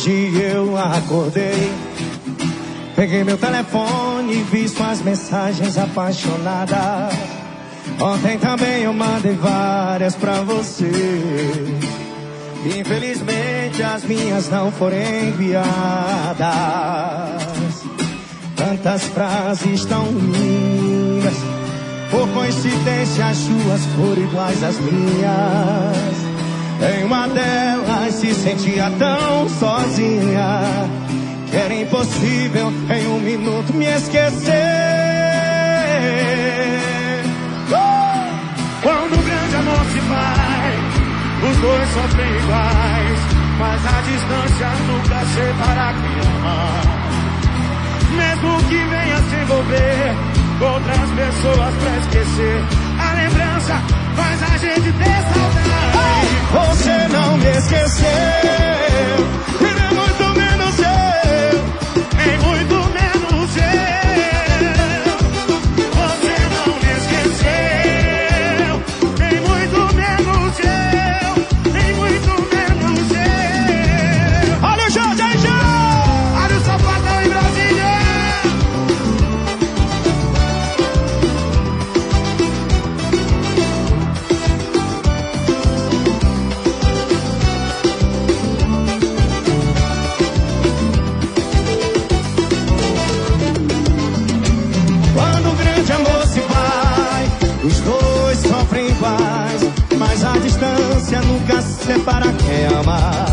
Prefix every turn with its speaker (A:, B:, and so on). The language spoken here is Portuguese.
A: Hoje eu acordei, peguei meu telefone e vi suas mensagens apaixonadas. Ontem também eu mandei várias pra você. Infelizmente as minhas não foram enviadas. Tantas frases tão lindas, por coincidência as suas foram iguais às minhas. Em uma delas se sentia tão sozinha que era impossível em um minuto me esquecer.
B: Quando o grande amor se vai, os dois sofrem iguais, mas a distância nunca separa quem ama. Mesmo que venha se envolver com outras pessoas pra esquecer, a lembrança faz a gente ter saudade.
A: Você não me esqueceu, e nem muito menos eu,
B: nem muito menos eu. Você não me esqueceu, nem muito menos eu, nem muito menos eu.
A: Olha o Jorge aí, Jorge!
B: Olha o Sapatão em Brasília!
A: Os dois sofrem iguais, mas a distância nunca separa quem ama.